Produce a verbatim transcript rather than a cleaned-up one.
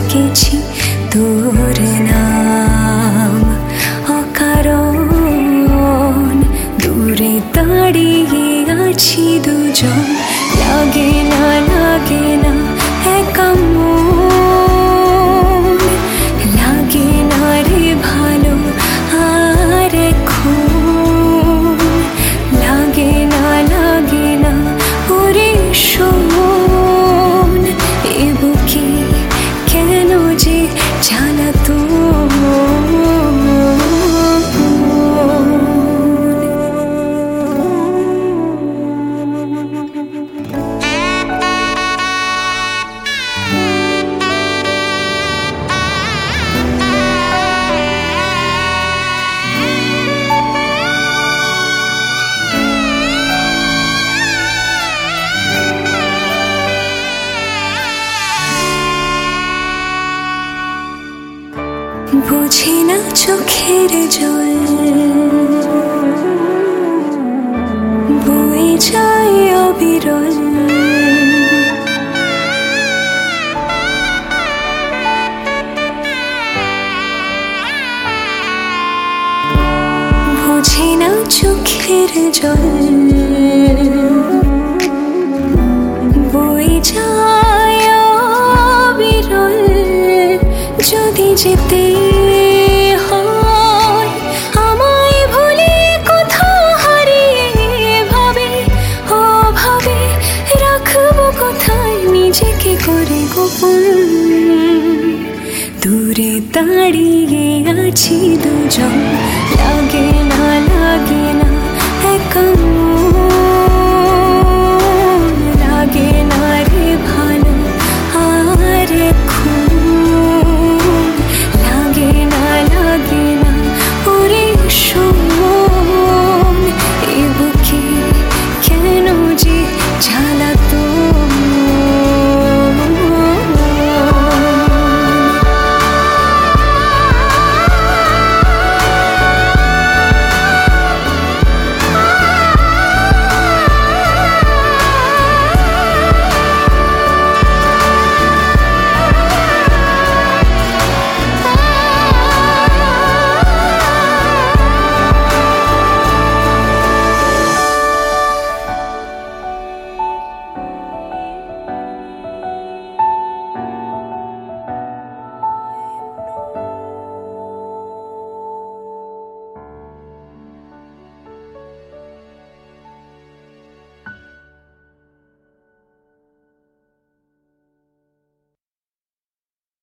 লিখেছি তোর নাম অকারণ। দূরে দাঁড়িয়ে আছি দুজন, লাগে না লাগে না একা মন, লাগে না রে ভালো আর এখন, লাগে না লাগে না ওরে শোন, এ বুকে কেন যে জ্বালাতন। বুঝি না চোখের জল বয়ে যায় অবিরল, বুঝি না চোখের জল বয়ে যায় অবিরল। যদি যেতে হয় আমায় ভুলে কোথাও হারিয়ে, ভাবে অভাবে রাখবো কোথায় নিজেকে করে গোপন। দূরে দাঁড়িয়ে আছি দুজন, লাগে না লাগে না একা